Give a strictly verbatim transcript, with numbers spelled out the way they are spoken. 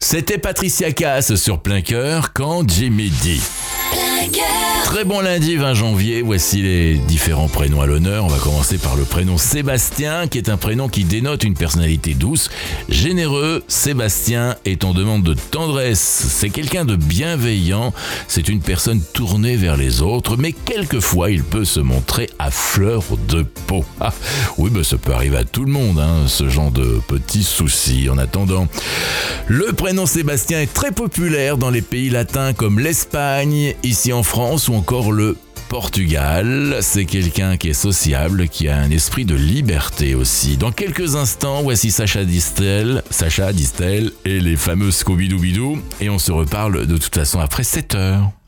C'était Patricia Cass sur Plein Cœur quand Jimmy dit. Très bon lundi vingt janvier, voici les différents prénoms à l'honneur. On va commencer par le prénom Sébastien, qui est un prénom qui dénote une personnalité douce, généreux. Sébastien est en demande de tendresse, c'est quelqu'un de bienveillant, c'est une personne tournée vers les autres, mais quelquefois il peut se montrer à fleur de peau. Ah, oui, bah, ça peut arriver à tout le monde, hein, ce genre de petits soucis. En attendant, le prénom Sébastien est très populaire dans les pays latins comme l'Espagne, ici en France ou encore le Portugal. C'est quelqu'un qui est sociable, qui a un esprit de liberté aussi. Dans quelques instants, voici Sacha Distel, Sacha Distel et les fameux Scooby-Doo Bidou. Et on se reparle de toute façon après sept heures.